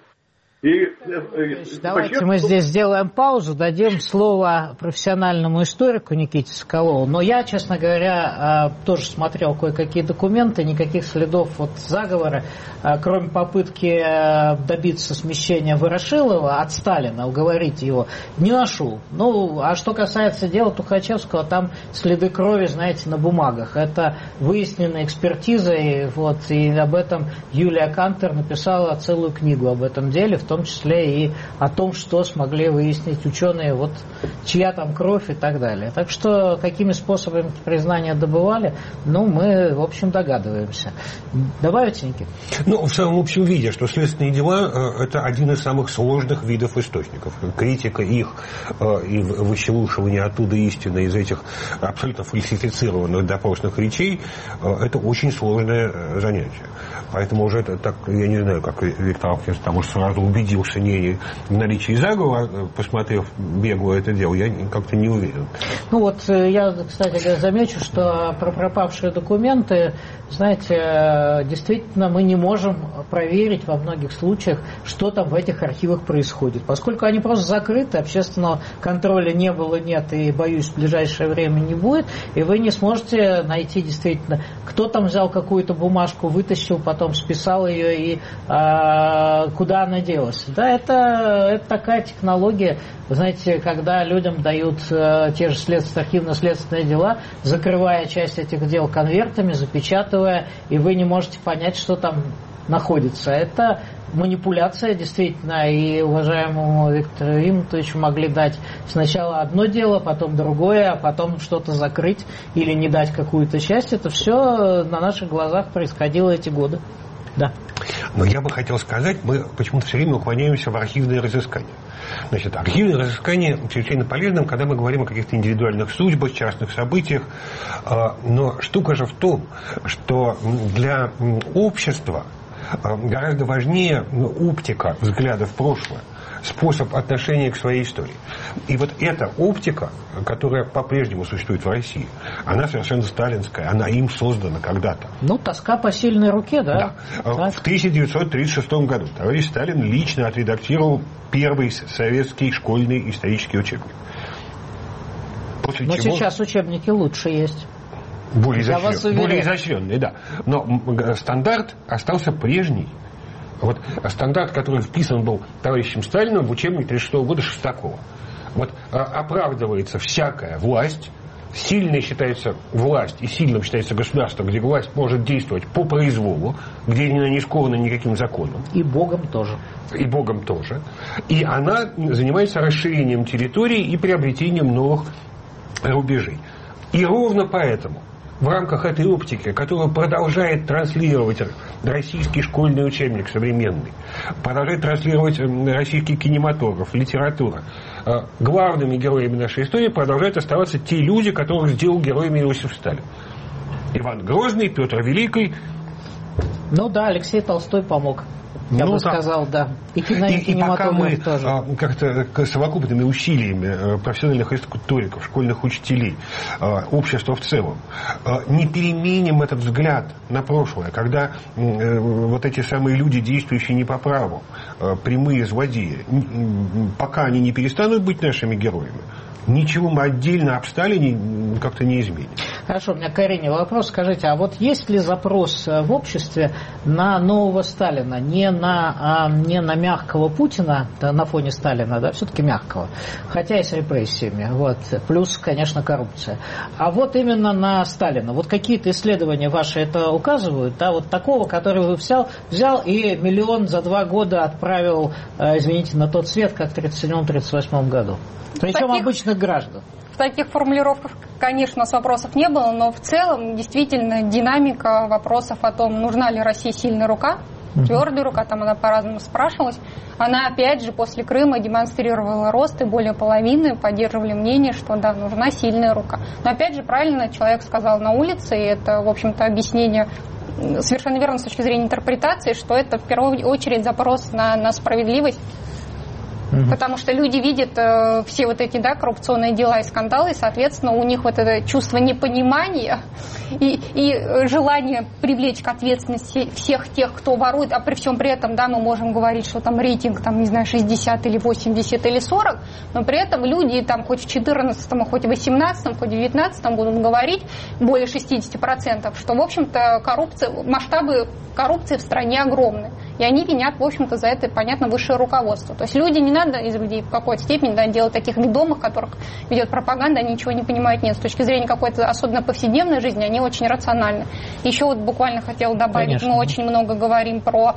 Давайте мы здесь сделаем паузу, дадим слово профессиональному историку Никите Соколову. Но я, честно говоря, тоже смотрел кое-какие документы, никаких следов заговора, кроме попытки добиться смещения Ворошилова от Сталина, уговорить его, не нашел. А что касается дела Тухачевского, там следы крови, знаете, на бумагах. Это выяснено экспертизой, и об этом Юлия Кантер написала целую книгу об этом деле, в том числе и о том, что смогли выяснить ученые, чья там кровь и так далее. Так что какими способами признания добывали, мы, в общем, догадываемся. Добавите, Никита? В самом общем виде, что следственные дела – это один из самых сложных видов источников. Критика их и вычелушивание оттуда истины из этих абсолютно фальсифицированных допросных речей – это очень сложное занятие. Поэтому уже так, я не знаю, как Виктор Алкин там уже сразу убедился в наличии заговора, посмотрев бегло это дело, я как-то не уверен. Я, кстати говоря, замечу, что про пропавшие документы, знаете, действительно мы не можем проверить во многих случаях, что там в этих архивах происходит. Поскольку они просто закрыты, общественного контроля не было, нет, и, боюсь, в ближайшее время не будет, и вы не сможете найти действительно, кто там взял какую-то бумажку, вытащил, потом списал ее и куда она делась. сохранилось. Да, это такая технология. Вы знаете, когда людям дают те же архивно-следственные дела, закрывая часть этих дел конвертами, запечатывая, и вы не можете понять, что там находится. Это манипуляция, действительно, и уважаемому Виктору Римонтовичу могли дать сначала одно дело, потом другое, а потом что-то закрыть или не дать какую-то часть. Это все на наших глазах происходило эти годы. Да. Но я бы хотел сказать, мы почему-то все время уклоняемся в архивное разыскание. Значит, архивное разыскание чрезвычайно полезно, когда мы говорим о каких-то индивидуальных судьбах, частных событиях. Но штука же в том, что для общества гораздо важнее оптика взгляда в прошлое, способ отношения к своей истории. И вот эта оптика, которая по-прежнему существует в России, она совершенно сталинская, она им создана когда-то. Ну, тоска по сильной руке, да? Да. В 1936 году товарищ Сталин лично отредактировал первый советский школьный исторический учебник. Но сейчас учебники лучше есть. Более изощренные, да. Но стандарт остался прежний. Вот стандарт, который вписан был товарищем Сталиным в учебник 1936 года Шестакова. Вот оправдывается всякая власть, сильной считается власть и сильным считается государство, где власть может действовать по произволу, где она не скована никаким законом. И Богом тоже. И Богом тоже. И она занимается расширением территории и приобретением новых рубежей. И ровно поэтому в рамках этой оптики, которая продолжает транслировать российский школьный учебник современный, продолжает транслировать российский кинематограф, литература, главными героями нашей истории продолжают оставаться те люди, которых сделал героями Иосиф Сталин. Иван Грозный, Петр Великий. Ну да, Алексей Толстой помог. Я бы сказал, да. И пока мы как-то совокупными усилиями профессиональных историков, школьных учителей, общества в целом, не переменим этот взгляд на прошлое, когда вот эти самые люди, действующие не по праву, прямые злодеи, пока они не перестанут быть нашими героями, ничего мы отдельно об Сталине как-то не изменим. Хорошо, у меня к Ирине вопрос. Скажите, а вот есть ли запрос в обществе на нового Сталина, не на мягкого Путина, да, на фоне Сталина, да, все-таки мягкого, хотя и с репрессиями, вот, плюс, конечно, коррупция. А вот именно на Сталина. Вот какие-то исследования ваши это указывают, да, вот такого, который взял и миллион за 2 года отправил, извините, на тот свет, как в 1937-1938 году. Причем обычных граждан. В таких формулировках, конечно, у нас вопросов не было, но в целом действительно динамика вопросов о том, нужна ли России сильная рука, твердая рука, там она по-разному спрашивалась. Она, опять же, после Крыма демонстрировала рост, и более половины поддерживали мнение, что да, нужна сильная рука. Но, опять же, правильно человек сказал на улице, и это, в общем-то, объяснение совершенно верно с точки зрения интерпретации, что это в первую очередь запрос на справедливость. Потому что люди видят все вот эти, да, коррупционные дела и скандалы, и, соответственно, у них вот это чувство непонимания и желание привлечь к ответственности всех тех, кто ворует, а при всем при этом, да, мы можем говорить, что там рейтинг, там, не знаю, 60 или 80 или 40, но при этом люди там хоть в 14-м, хоть в 18-м, хоть в 19-м будут говорить, более 60%, что, в общем-то, масштабы коррупции в стране огромны. И они винят, в общем-то, за это, понятно, высшее руководство. То есть люди, не надо из людей в какой-то степени, да, делать таких ведомых, которых ведет пропаганда, они ничего не понимают. Нет, с точки зрения какой-то особенно повседневной жизни, они очень рациональны. Еще вот буквально хотела добавить, конечно, мы очень много говорим про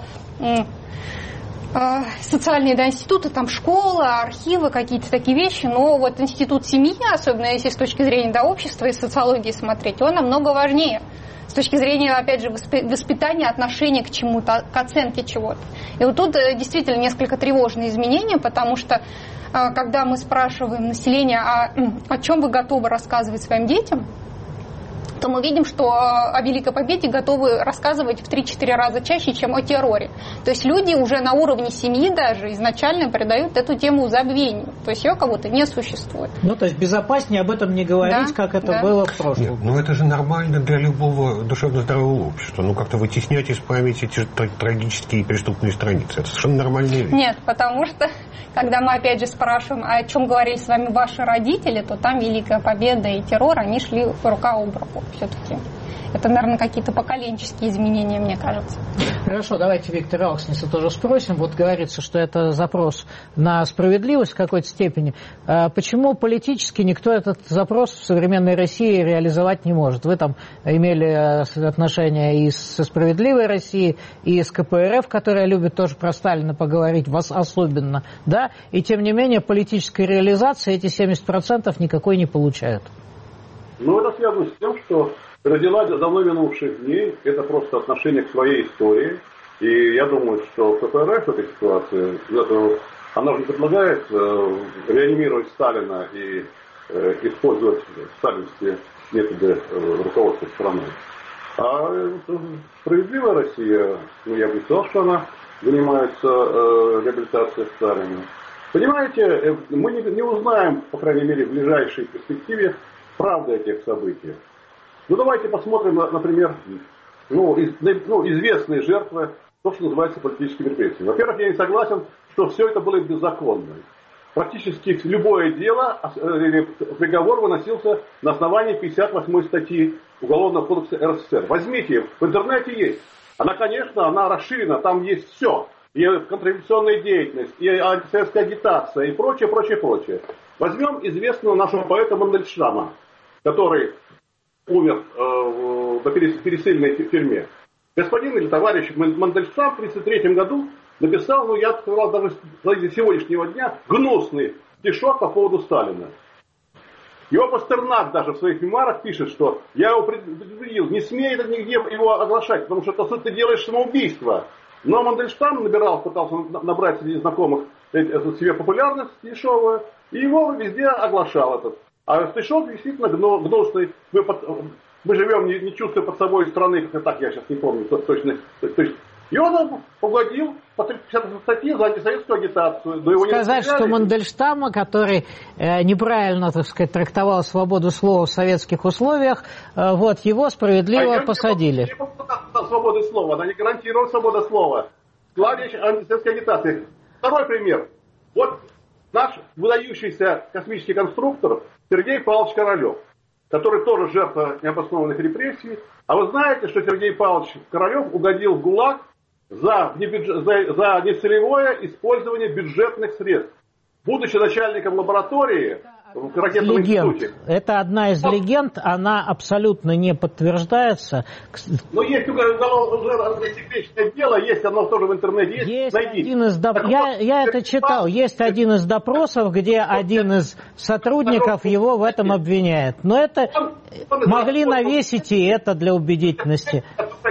социальные, да, институты, там школа, архивы, какие-то такие вещи, но вот институт семьи, особенно если с точки зрения, да, общества и социологии смотреть, он намного важнее. С точки зрения, опять же, воспитания, отношения к чему-то, к оценке чего-то. И вот тут действительно несколько тревожные изменения, потому что когда мы спрашиваем население, о чем вы готовы рассказывать своим детям, то мы видим, что о Великой Победе готовы рассказывать в 3-4 раза чаще, чем о терроре. То есть люди уже на уровне семьи даже изначально придают эту тему забвению. То есть ее как будто не существует. Ну, то есть безопаснее об этом не говорить, да, как это было в прошлом. Нет, ну, это же нормально для любого душевно здорового общества. Ну, как-то вытеснять из памяти эти трагические и преступные страницы. Это совершенно нормальная вещь. Нет, потому что, когда мы опять же спрашиваем, о чем говорили с вами ваши родители, то там Великая Победа и террор, они шли рука об руку все-таки. Это, наверное, какие-то поколенческие изменения, мне кажется. Хорошо, давайте Виктора Алкснеса тоже спросим. Вот говорится, что это запрос на справедливость в какой-то степени. Почему политически никто этот запрос в современной России реализовать не может? Вы там имели отношения и со «Справедливой Россией», и с КПРФ, которая любит тоже про Сталина поговорить, вас особенно, да? И тем не менее политической реализации эти 70% никакой не получают. Ну, это связано с тем, что родила давно минувших дней, это просто отношение к своей истории. И я думаю, что КПРФ в этой ситуации, она же предлагает реанимировать Сталина и использовать сталинские методы руководства страной. А «Справедливая Россия», ну, я бы не сказал, что она занимается реабилитацией Сталина. Понимаете, мы не узнаем, по крайней мере, в ближайшей перспективе, правды этих событий. Ну, давайте посмотрим, например, известные жертвы, то, что называется политическими репрессиями. Во-первых, я не согласен, что все это было беззаконно. Практически любое дело, приговор выносился на основании 58 статьи Уголовного кодекса РСФСР. Возьмите, в интернете есть. Она, конечно, она расширена, там есть все. И контрреволюционная деятельность, и антисоветская агитация, и прочее, прочее, прочее. Возьмем известного нашего поэта Мандельштама, который умер в пересыльной тюрьме. Господин или товарищ Мандельштам в 1933 году написал, ну я сказал даже ради сегодняшнего дня, гнусный стишок по поводу Сталина. Его Пастернак даже в своих мемуарах пишет, что я его предупредил, не смей это нигде его оглашать, потому что, по сути, ты делаешь самоубийство. Но Мандельштам пытался набрать среди знакомых себе популярность дешевую, и его везде оглашал этот. А стишок действительно гнусный. Мы живем, не чувствуя под собой страны, как так, я сейчас не помню точно. И он угодил по 350 статье за антисоветскую агитацию. Сказать, что Мандельштама, который неправильно, так сказать, трактовал свободу слова в советских условиях, вот его справедливо посадили. Не свободы слова, она не гарантировала свободу слова. Главное антисоветской агитации. Второй пример. Вот наш выдающийся космический конструктор Сергей Павлович Королев, который тоже жертва необоснованных репрессий. А вы знаете, что Сергей Павлович Королев угодил в ГУЛАГ за нецелевое использование бюджетных средств. Будучи начальником лаборатории в ракетном институте. Это одна из легенд, она абсолютно не подтверждается. Но есть уже секретное дело, есть оно тоже в интернете. Есть один из я это читал. Есть один из допросов, где один из сотрудников его в этом обвиняет. Но это могли навесить и это для убедительности.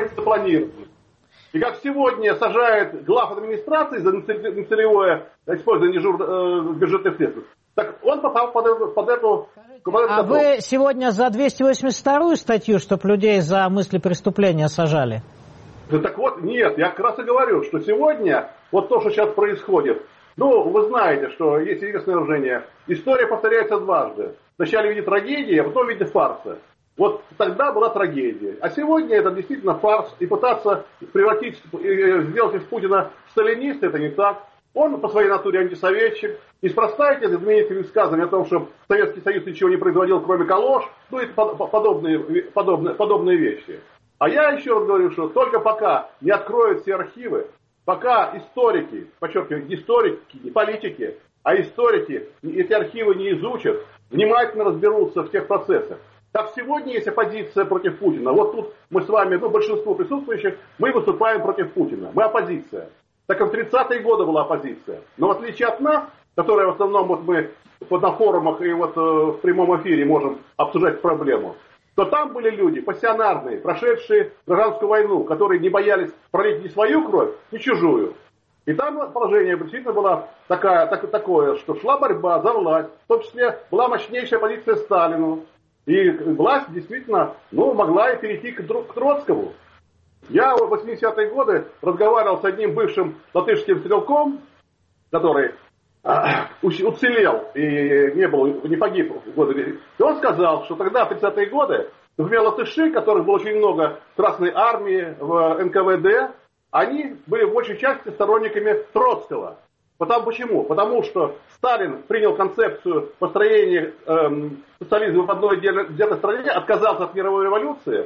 И как сегодня сажают глав администрации за нецелевое использование бюджетных средств, так он попал под эту... А вы сегодня за 282-ю статью, чтобы людей за мысли преступления сажали? Так вот, нет, я как раз и говорю, что сегодня, вот то, что сейчас происходит, ну, вы знаете, что есть известное выражение, история повторяется дважды. Вначале в виде трагедии, а потом в виде фарса. Вот тогда была трагедия. А сегодня это действительно фарс. И пытаться превратить, сделать из Путина сталиниста, это не так. Он по своей натуре антисоветчик. Неспроста эти знаменитые высказывания о том, что Советский Союз ничего не производил, кроме калош. Ну и подобные вещи. А я еще раз говорю, что только пока не откроют все архивы, пока историки, подчеркиваю, не историки, не политики, а историки эти архивы не изучат, внимательно разберутся в тех процессах. Так сегодня есть оппозиция против Путина. Вот тут мы с вами, большинство присутствующих, мы выступаем против Путина. Мы оппозиция. Так как в 30-е годы была оппозиция. Но в отличие от нас, которая в основном вот мы на форумах и вот в прямом эфире можем обсуждать проблему, то там были люди пассионарные, прошедшие гражданскую войну, которые не боялись пролить ни свою кровь, ни чужую. И там положение действительно было такое, что шла борьба за власть. В том числе была мощнейшая оппозиция Сталину. И власть действительно могла и перейти к Троцкому. Я в 80-е годы разговаривал с одним бывшим латышским стрелком, который уцелел и не погиб в годы. И он сказал, что тогда, в 30-е годы, например, латыши, которых было очень много в Красной армии, в НКВД, они были в большей части сторонниками Троцкого. Почему? Потому что Сталин принял концепцию построения социализма в одной отдельной стране, отказался от мировой революции,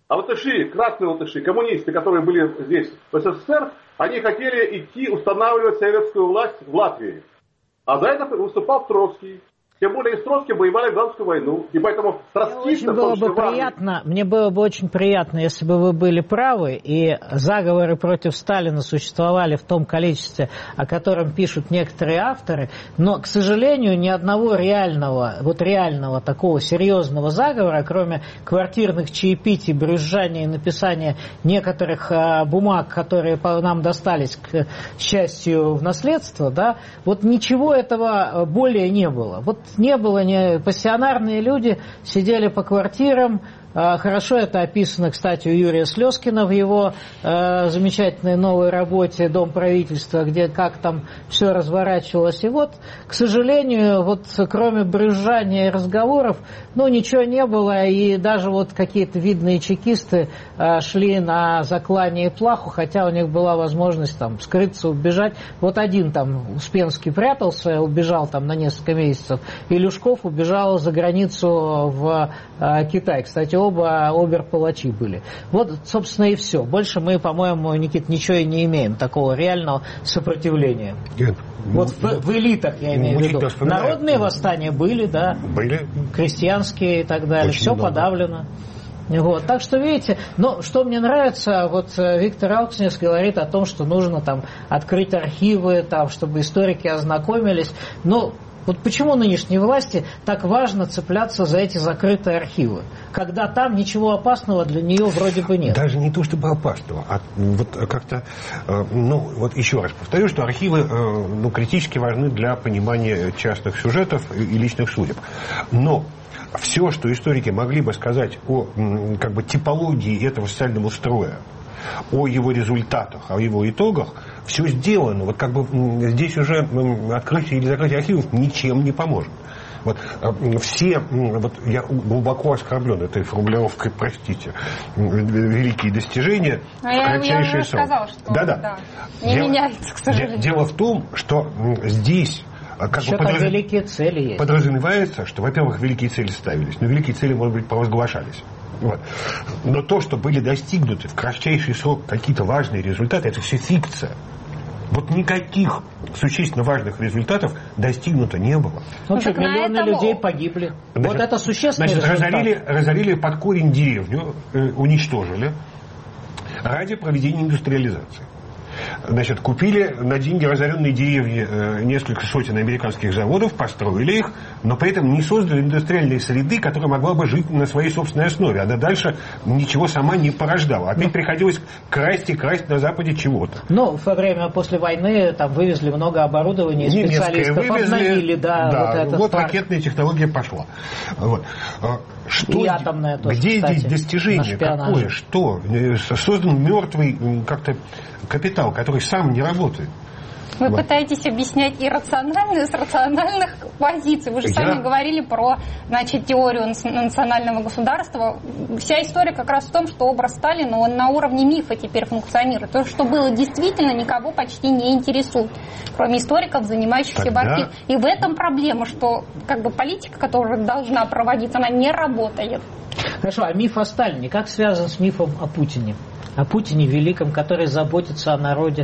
А латыши, красные латыши, коммунисты, которые были здесь, в СССР, они хотели идти устанавливать советскую власть в Латвии. А за это выступал Троцкий. Тем более и с Троцким воевали гражданскую войну. И поэтому мне было бы очень приятно, если бы вы были правы, и заговоры против Сталина существовали в том количестве, о котором пишут некоторые авторы, но, к сожалению, ни одного реального такого серьезного заговора, кроме квартирных чаепитий, брюзжания и написания некоторых бумаг, которые нам достались, к счастью, в наследство, да, вот ничего этого более не было. Вот не было, пассионарные люди сидели по квартирам. Хорошо это описано, кстати, у Юрия Слезкина в его замечательной новой работе «Дом правительства», где как там все разворачивалось. И вот, к сожалению, вот кроме брюзжания и разговоров, ничего не было. И даже вот какие-то видные чекисты шли на заклание и плаху, хотя у них была возможность там скрыться, убежать. Вот один там Успенский прятался, убежал там на несколько месяцев, и Люшков убежал за границу в Китай. Кстати, оба обер-палачи были. Вот, собственно, и все. Больше мы, по-моему, Никит, ничего и не имеем такого реального сопротивления. Нет. Вот в элитах, я имею в виду. Народные восстания были, да. Были. Крестьянские и так далее. Очень все много. Подавлено. Вот. Так что, видите, что мне нравится, вот Виктор Алкснес говорит о том, что нужно там открыть архивы, там, чтобы историки ознакомились. Но вот почему нынешней власти так важно цепляться за эти закрытые архивы, когда там ничего опасного для нее вроде бы нет? Даже не то чтобы опасного, а вот как-то, вот еще раз повторю, что архивы критически важны для понимания частных сюжетов и личных судеб. Но все, что историки могли бы сказать о типологии этого социального строя, о его результатах, о его итогах, все сделано. Вот здесь уже открытие или закрытие архивов ничем не поможет. Вот я глубоко оскорблен этой формулировкой, простите, великие достижения в кратчайшие сроки. Я уже сказала, что не меняется, к сожалению. Дело в том, что здесь великие цели есть. Подразумевается, что, во-первых, великие цели ставились, но великие цели, может быть, провозглашались. Вот. Но то, что были достигнуты в кратчайший срок какие-то важные результаты, это все фикция. Вот никаких существенно важных результатов достигнуто не было. Миллионы людей погибли. Значит, вот это существенный результат. Разорили под корень деревню, уничтожили ради проведения индустриализации. Значит, купили на деньги разоренной деревни несколько сотен американских заводов, построили их, но при этом не создали индустриальной среды, которая могла бы жить на своей собственной основе. Она дальше ничего сама не порождала. Опять приходилось красть на Западе чего-то. Во время после войны там вывезли много оборудования, специалистов обновили. Вот ракетная технология пошла. Вот. Что, и атомная тоже, где здесь достижение? Какое? Что? Создан мертвый капитал, который сам не работает. Вы пытаетесь объяснять иррациональное с рациональных позиций. Вы же сами говорили про теорию национального государства. Вся история как раз в том, что образ Сталина, он на уровне мифа теперь функционирует. То, что было действительно, никого почти не интересует, кроме историков, занимающихся архивом. И в этом проблема, что политика, которая должна проводиться, она не работает. Хорошо, а миф о Сталине как связан с мифом о Путине? О Путине великом, который заботится о народе,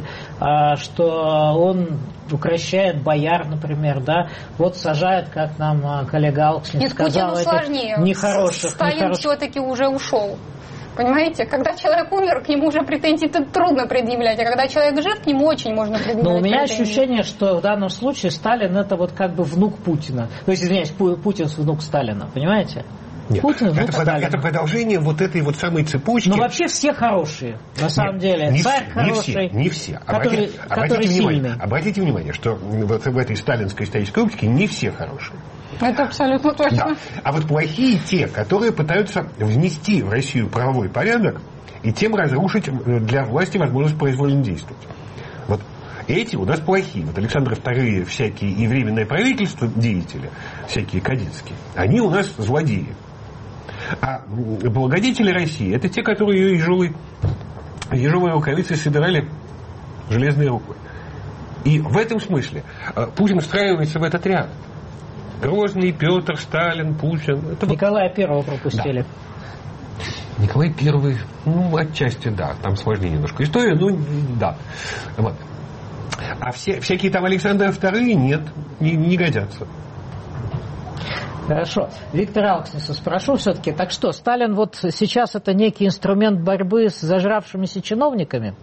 что он укрощает бояр, например, да, вот сажает, как нам коллега Алкснис сказал, этих нехороших. Сталин все-таки уже ушел. Понимаете, когда человек умер, к нему уже претензии трудно предъявлять, а когда человек жив, к нему очень можно предъявлять. Но у меня ощущение, что в данном случае Сталин это внук Путина. То есть, извиняюсь, Путин внук Сталина, понимаете? Нет, это продолжение вот этой самой цепочки. Но вообще все хорошие, на самом деле. Царь хороший. Не все. Обратите внимание, что в этой сталинской исторической оптике не все хорошие. Это абсолютно точно. Да. А вот плохие те, которые пытаются внести в Россию правовой порядок и тем разрушить для власти возможность произвольно действовать. Вот эти у нас плохие. Вот Александр II всякие и Временное правительство деятели, всякие кадетские, они у нас злодеи. А благодетели России — это те, которые ее ежовой рукавицей собирали железной рукой. И в этом смысле Путин встраивается в этот ряд. Грозный, Петр, Сталин, Путин. Это Николая Первого пропустили. Да. Николай I, отчасти да, там сложнее немножко история, да. Вот. А всякие там Александры II нет, не годятся. Хорошо. Виктора Алкснеса спрошу все-таки. Так что, Сталин вот сейчас это некий инструмент борьбы с зажравшимися чиновниками?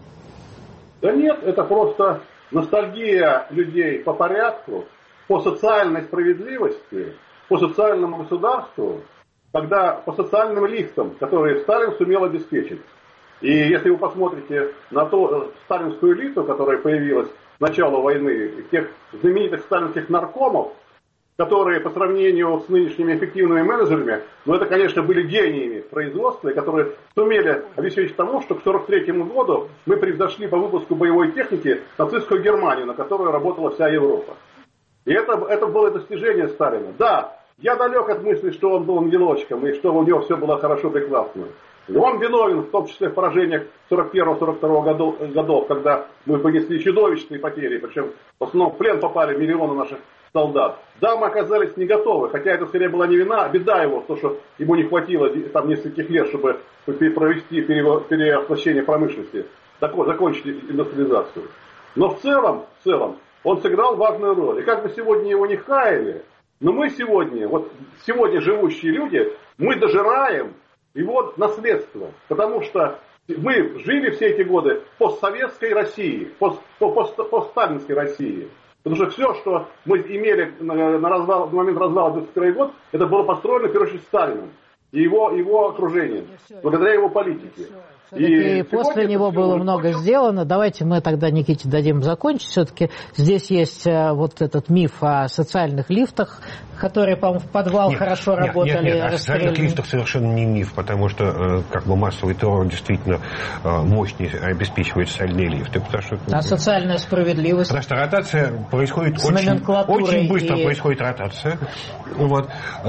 Да нет, это просто ностальгия людей по порядку, по социальной справедливости, по социальному государству, когда по социальным лифтам, которые Сталин сумел обеспечить. И если вы посмотрите на ту сталинскую элиту, которая появилась с начала войны, тех знаменитых сталинских наркомов, которые по сравнению с нынешними эффективными менеджерами, это, конечно, были гениями производства, и которые сумели обеспечить тому, что к 1943 году мы превзошли по выпуску боевой техники нацистскую Германию, на которую работала вся Европа. И это было достижение Сталина. Да, я далек от мысли, что он был ангелочком, и что у него все было хорошо, прекрасно. Он виновен, в том числе в поражениях 1941-1942 годов, когда мы понесли чудовищные потери, причем в основном в плен попали миллионы наших солдат. Да, мы оказались не готовы, хотя это скорее была не вина, а беда его, то, что ему не хватило там нескольких лет, чтобы провести перевоплощение промышленности, закончить индустриализацию. Но в целом он сыграл важную роль. И как бы сегодня его не хаяли, но мы сегодня живущие люди, мы дожираем его наследство, потому что мы жили все эти годы в постсоветской России, постсталинской России. Потому что все, что мы имели на момент развала 1991 год, это было построено, в первую очередь, Сталином и его окружением, благодаря его политике. И после него было много сделано. Давайте мы тогда Никите дадим закончить. Все-таки здесь есть вот этот миф о социальных лифтах, которые, по-моему, в подвал хорошо работали. Нет, о социальных лифтах совершенно не миф, потому что массовый террор действительно мощнее обеспечивает социальные лифты. А социальная справедливость? Потому что ротация происходит очень быстро, происходит ротация. Вот.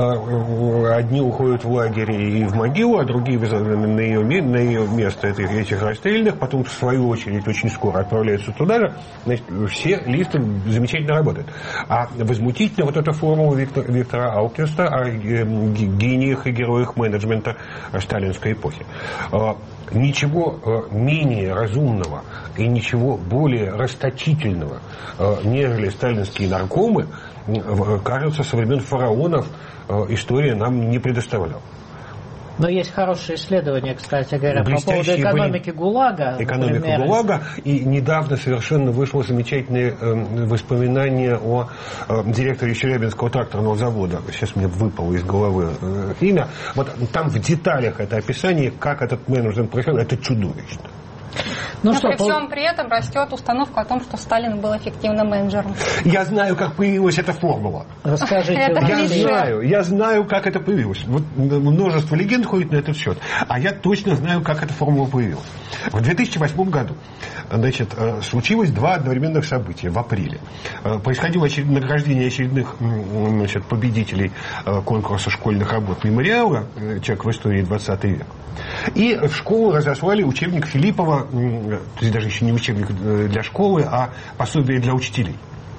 Одни уходят в лагерь и в могилу, а другие на ее место этих расстрельных, потом в свою очередь очень скоро отправляются туда же. Значит, все лифты замечательно работают. А возмутительно вот эта формула Виктора Алкнеса о гениях и героях менеджмента сталинской эпохи. Ничего менее разумного и ничего более расточительного, нежели сталинские наркомы, кажется, со времен фараонов история нам не предоставляла. Но есть хорошие исследования, кстати говоря, по поводу экономики ГУЛАГа. Экономика ГУЛАГа. И недавно совершенно вышло замечательное воспоминание о директоре Челябинского тракторного завода. Сейчас мне выпало из головы имя. Вот там в деталях это описание, как этот менеджмент происходил. Это чудовищно. Но при всем при этом растет установка о том, что Сталин был эффективным менеджером. Я знаю, как появилась эта формула. Расскажите. Я знаю, как это появилось. Вот множество легенд ходит на этот счет. А я точно знаю, как эта формула появилась. В 2008 году случилось два одновременных события в апреле. Происходило награждение очередных победителей конкурса школьных работ мемориала «Человек в истории 20 век». И в школу разослали учебник Филиппова, то есть даже еще не учебник для школы, а пособие для учителей.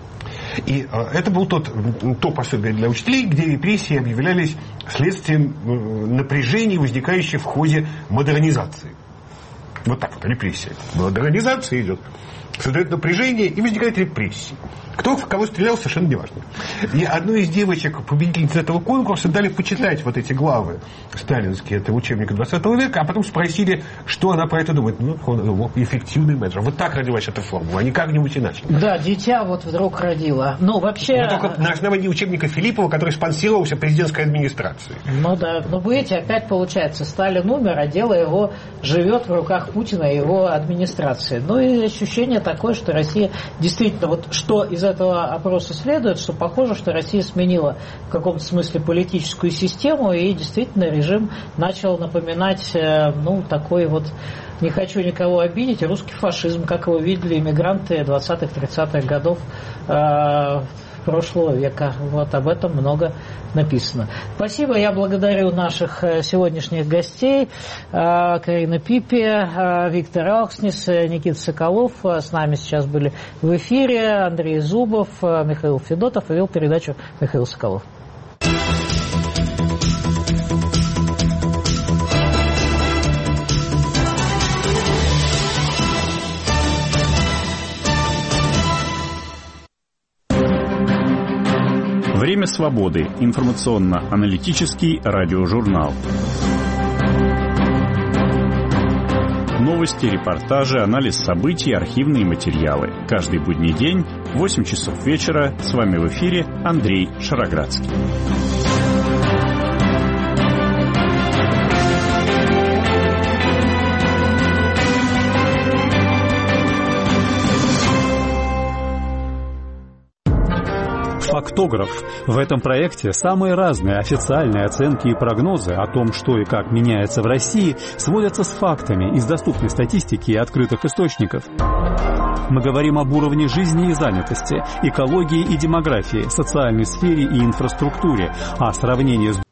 И это был то пособие для учителей, где репрессии объявлялись следствием напряжений, возникающих в ходе модернизации. Вот так вот, репрессия. Модернизация идет, создает напряжение и возникает репрессии. Кто в кого стрелял, совершенно не важно. И одной из девочек, победительниц этого конкурса, дали почитать вот эти главы сталинские, это учебника 20 века, а потом спросили, что она про это думает. Он эффективный менеджер. Вот так родилась эта формула, а не как-нибудь иначе. Да, дитя вот вдруг родило. Ну, вообще... Но только на основании учебника Филиппова, который спонсировался президентской администрацией. Ну да, но видите, опять получается, Сталин умер, а дело его живет в руках Путина и его администрации. Ну и ощущение такое, что Россия действительно, вот что из этого опроса следует, что похоже, что Россия сменила в каком-то смысле политическую систему, и действительно режим начал напоминать, такой вот, не хочу никого обидеть, русский фашизм, как его видели иммигранты 20-30-х годов прошлого века. Вот об этом много написано. Спасибо. Я благодарю наших сегодняшних гостей. Карина Пипи, Виктор Алкснес, Никита Соколов. С нами сейчас были в эфире Андрей Зубов, Михаил Федотов. И вел передачу Михаил Соколов. Время свободы. Информационно-аналитический радиожурнал. Новости, репортажи, анализ событий, архивные материалы. Каждый будний день, 8 часов вечера. С вами в эфире Андрей Шароградский. Фактограф. В этом проекте самые разные официальные оценки и прогнозы о том, что и как меняется в России, сводятся с фактами из доступной статистики и открытых источников. Мы говорим об уровне жизни и занятости, экологии и демографии, социальной сфере и инфраструктуре, о сравнении с